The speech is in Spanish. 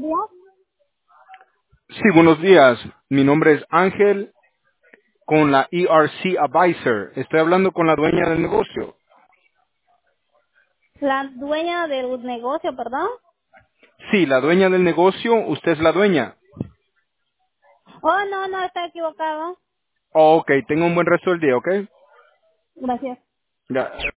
días. Sí, buenos días. Mi nombre es Ángel con la ERC Advisor. Estoy hablando con la dueña del negocio. La dueña del negocio, perdón. Sí, la dueña del negocio, usted es la dueña. Oh, no, no, está equivocado. Oh, ok, tenga un buen resto del día, ¿ok? Gracias. Ya.